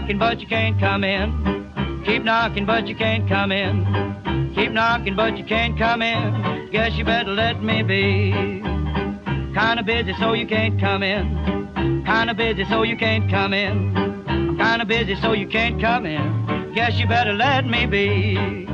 knocking, but you can't come in. Keep knocking, but you can't come in. Keep knocking, but you can't come in. Guess you better let me be. Kinda busy, so you can't come in. Kinda busy, so you can't come in. I'm kinda busy, so you can't come in. Guess you better let me be.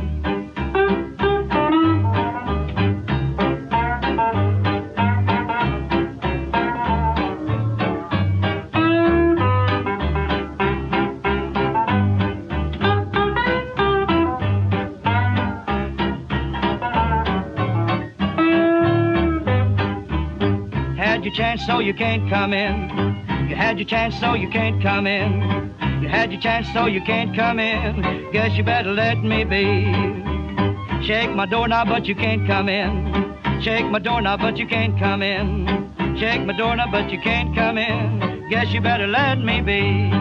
You had your chance, so you can't come in. You had your chance, so you can't come in. You had your chance, so you can't come in. Guess you better let me be. Shake my doorknob, but you can't come in. Shake my doorknob, but you can't come in. Shake my doorknob, but you can't come in. Guess you better let me be.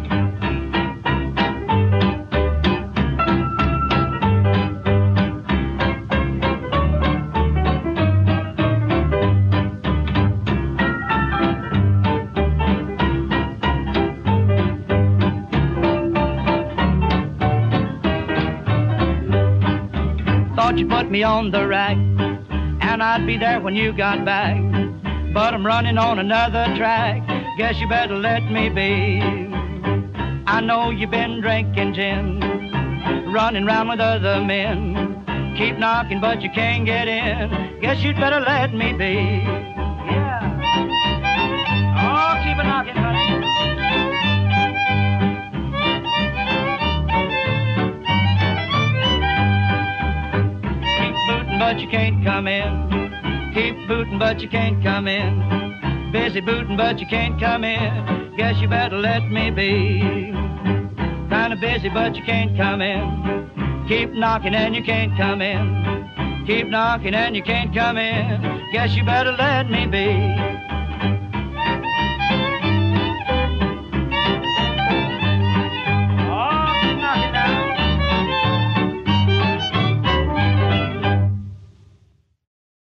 Thought you put me on the rack, and I'd be there when you got back. But I'm running on another track. Guess you better let me be. I know you've been drinking gin, running round with other men. Keep knocking, but you can't get in. Guess you'd better let me be. Yeah. Oh, keep it knocking, honey. But you can't come in. Keep booting, but you can't come in. Busy booting, but you can't come in. Guess you better let me be. Kinda busy, but you can't come in. Keep knocking and you can't come in. Keep knocking and you can't come in. Guess you better let me be.